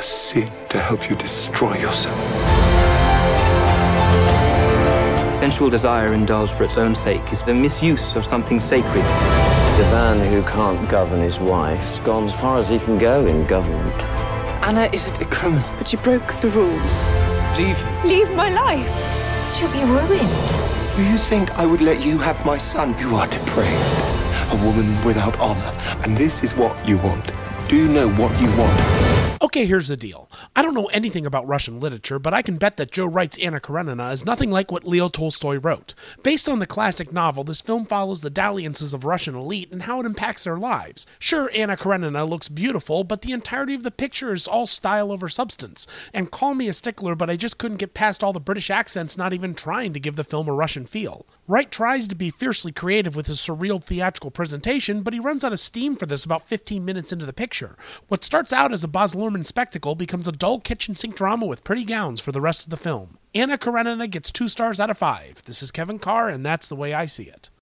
sin to help you destroy yourself. Sensual desire indulged for its own sake is the misuse of something sacred. The man who can't govern his wife's gone as far as he can go in government. Anna isn't a criminal, but she broke the rules. Leave my life. She'll be ruined. Do you think I would let you have my son? You are depraved. A woman without honor. And this is what you want. Do you know what you want? Okay, here's the deal. I don't know anything about Russian literature, but I can bet that Joe Wright's Anna Karenina is nothing like what Leo Tolstoy wrote. Based on the classic novel, this film follows the dalliances of Russian elite and how it impacts their lives. Sure, Anna Karenina looks beautiful, but the entirety of the picture is all style over substance. And call me a stickler, but I just couldn't get past all the British accents not even trying to give the film a Russian feel. Wright tries to be fiercely creative with his surreal theatrical presentation, but he runs out of steam for this about 15 minutes into the picture. What starts out as a Baz Luhrmann spectacle becomes a dull kitchen sink drama with pretty gowns for the rest of the film. Anna Karenina gets 2 stars out of 5. This is Kevin Carr, and that's the way I see it.